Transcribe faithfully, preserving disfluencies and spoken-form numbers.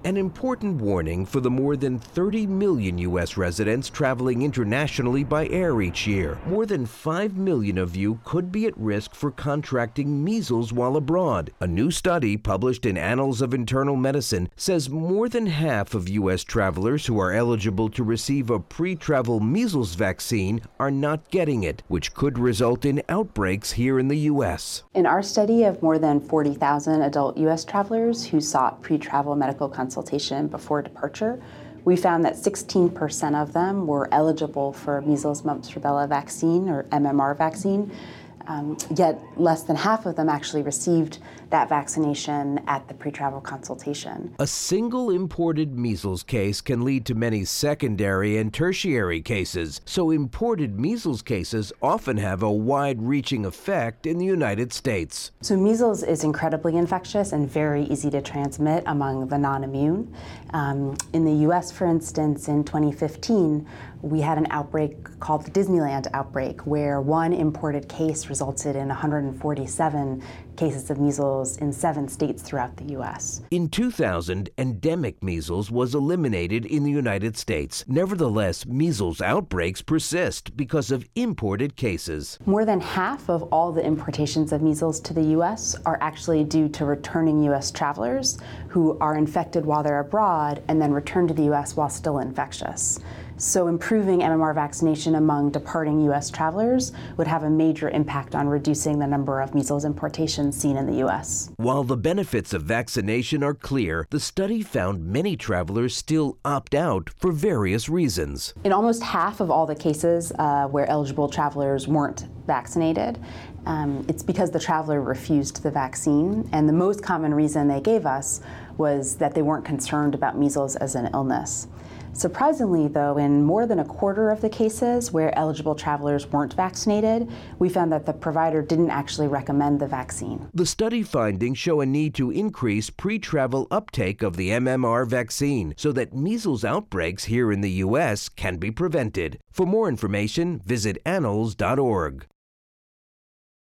An important warning for the more than thirty million U S residents traveling internationally by air each year. More than five million of you could be at risk for contracting measles while abroad. A new study published in Annals of Internal Medicine says more than half of U S travelers who are eligible to receive a pre-travel measles vaccine are not getting it, which could result in outbreaks here in the U S. In our study of more than forty thousand adult U S travelers who sought pre-travel medical consultation before departure, we found that sixteen percent of them were eligible for measles, mumps, rubella vaccine, or M M R vaccine, um, yet less than half of them actually received that vaccination at the pre-travel consultation. A single imported measles case can lead to many secondary and tertiary cases, so imported measles cases often have a wide-reaching effect in the United States. So measles is incredibly infectious and very easy to transmit among the non-immune. Um, in the U S, for instance, in twenty fifteen, we had an outbreak called the Disneyland outbreak, where one imported case resulted in one hundred forty-seven cases of measles in seven states throughout the U S. In two thousand, endemic measles was eliminated in the United States. Nevertheless, measles outbreaks persist because of imported cases. More than half of all the importations of measles to the U S are actually due to returning U S travelers who are infected while they're abroad and then return to the U S while still infectious. So improving M M R vaccination among departing U S travelers would have a major impact on reducing the number of measles importations seen in the U S. While the benefits of vaccination are clear, the study found many travelers still opt out for various reasons. In almost half of all the cases uh, where eligible travelers weren't vaccinated, um, it's because the traveler refused the vaccine, and the most common reason they gave us was that they weren't concerned about measles as an illness. Surprisingly, though, in more than a quarter of the cases where eligible travelers weren't vaccinated, we found that the provider didn't actually recommend the vaccine. The study findings show a need to increase pre-travel uptake of the M M R vaccine so that measles outbreaks here in the U S can be prevented. For more information, visit annals dot org.